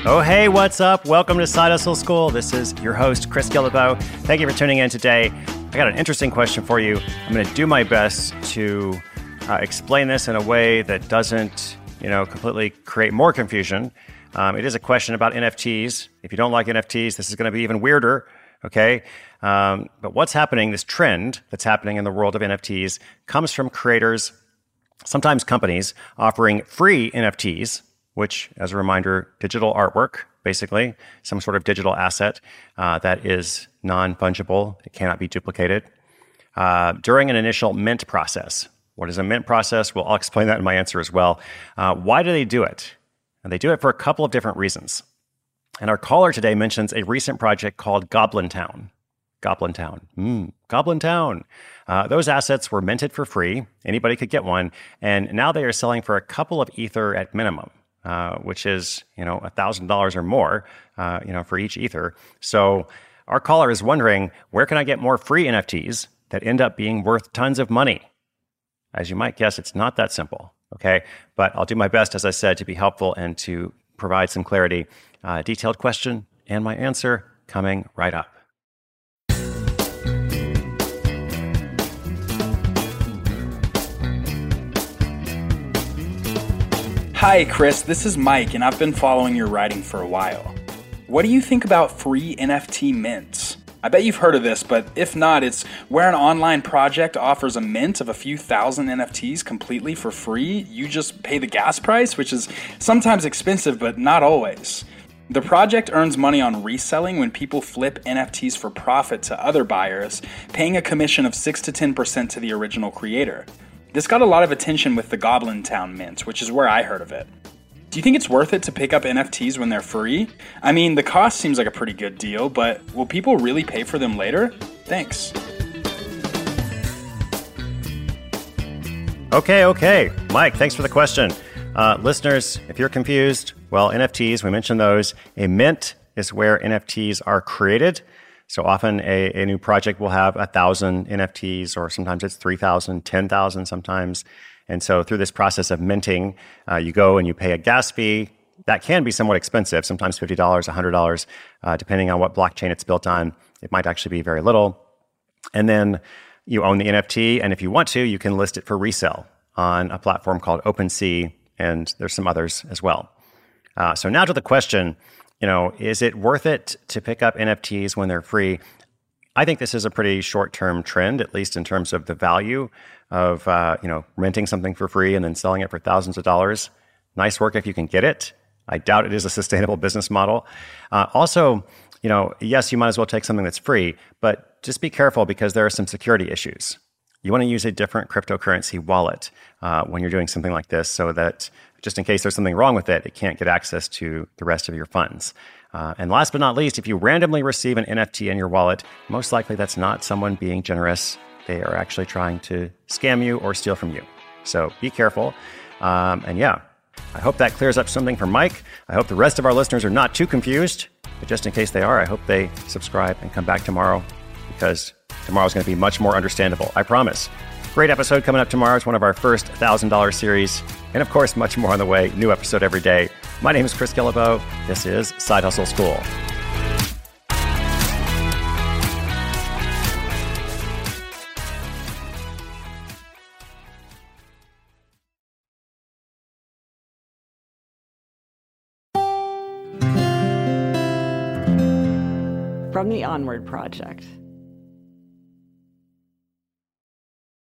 Oh, hey, what's up? Welcome to Side Hustle School. This is your host, Chris Guillebeau. Thank you for tuning in today. I got an interesting question for you. I'm going to do my best to explain this in a way that doesn't, completely create more confusion. It is a question about NFTs. If you don't like NFTs, this is going to be even weirder, okay? But what's happening, this trend that's happening in the world of NFTs, comes from creators, sometimes companies, offering free NFTs, which, as a reminder, digital artwork, basically, some sort of digital asset that is non-fungible. It cannot be duplicated. During an initial mint process. What is a mint process? Well, I'll explain that in my answer as well. Why do they do it? And they do it for a couple of different reasons. And our caller today mentions a recent project called Goblin Town. Goblin Town. Those assets were minted for free. Anybody could get one. And now they are selling for a couple of Ether at minimum. Which is, $1,000 or more, for each Ether. So our caller is wondering, where can I get more free NFTs that end up being worth tons of money? As you might guess, it's not that simple, okay? But I'll do my best, as I said, to be helpful and to provide some clarity. Detailed question and my answer coming right up. Hi, Chris. This is Mike, and I've been following your writing for a while. What do you think about free NFT mints? I bet you've heard of this, but if not, it's where an online project offers a mint of a few thousand NFTs completely for free. You just pay the gas price, which is sometimes expensive, but not always. The project earns money on reselling when people flip NFTs for profit to other buyers, paying a commission of 6 to 10% to the original creator. This got a lot of attention with the Goblin Town mint, which is where I heard of it. Do you think it's worth it to pick up NFTs when they're free? I mean, the cost seems like a pretty good deal, but will people really pay for them later? Thanks. Okay. Mike, thanks for the question. Listeners, if you're confused, well, NFTs, we mentioned those. A mint is where NFTs are created. So often a new project will have 1,000 NFTs, or sometimes it's 3,000, 10,000 sometimes. And so through this process of minting, you go and you pay a gas fee. That can be somewhat expensive, sometimes $50, $100, depending on what blockchain it's built on. It might actually be very little. And then you own the NFT, and if you want to, you can list it for resale on a platform called OpenSea, and there's some others as well. So now to the question, is it worth it to pick up NFTs when they're free? I think this is a pretty short-term trend, at least in terms of the value of, renting something for free and then selling it for thousands of dollars. Nice work if you can get it. I doubt it is a sustainable business model. Also, yes, you might as well take something that's free, but just be careful because there are some security issues. You want to use a different cryptocurrency wallet when you're doing something like this so that just in case there's something wrong with it, it can't get access to the rest of your funds. And last but not least, if you randomly receive an NFT in your wallet, most likely that's not someone being generous. They are actually trying to scam you or steal from you. So be careful. I hope that clears up something for Mike. I hope the rest of our listeners are not too confused. But just in case they are, I hope they subscribe and come back tomorrow, because tomorrow's going to be much more understandable. I promise. Great episode coming up tomorrow. It's one of our first $1,000 series. And of course, much more on the way. New episode every day. My name is Chris Guillebeau. This is Side Hustle School. From the Onward Project.